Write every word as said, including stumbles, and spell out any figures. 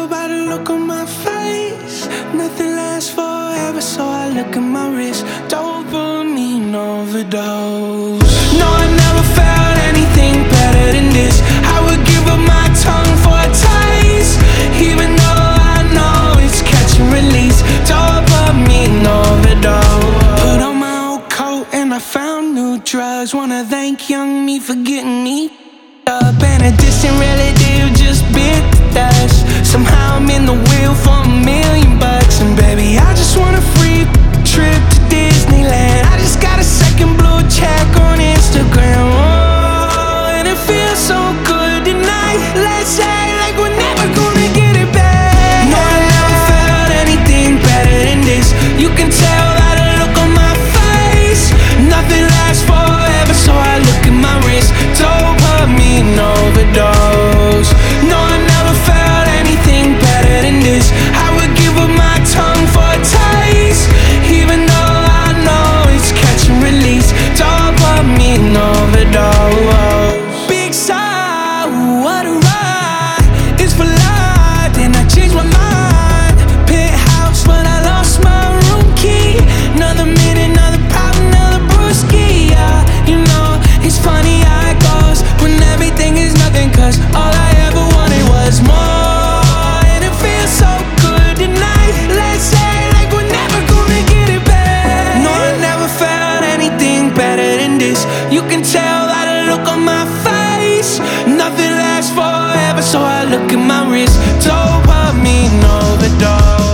tell by the look on my face, nothing lasts forever, so I look at my wrist. Dopamine overdose. No, I never felt anything better than this. I would give up my tongue for a taste, even though I know it's catch and release. Dopamine overdose. Put on my old coat and I found new drugs. Wanna thank young me for getting me up, and a distant relative just bit the dust. Somehow I'm in the wheel for a million bucks, and baby, I just want a free trip to Disneyland. I just got a second blue check on Instagram. Oh, and it feels so good tonight. Let's act like we're never gonna get it back. No, I never felt anything better than this. You can tell by the look on my face, nothing lasts forever, so I look at my wrist. Dopamine overdose. No, I never felt anything better than this. I would give up my tongue for a taste, even though I know it's catch and release. Dopamine overdose. Big sigh, what a ride. It's for life, then I changed my mind. Penthouse, but I lost my room key. Another minute, another problem, another brewski. Yeah, you know, it's funny how it goes when everything is nothing, cause all I ever wanted was more. And it feels so good tonight. Let's act like we're never gonna get it back. No, I never felt anything better than this. You can tell by the look on my face, nothing lasts forever, so I look at my wrist. Dopamine overdose.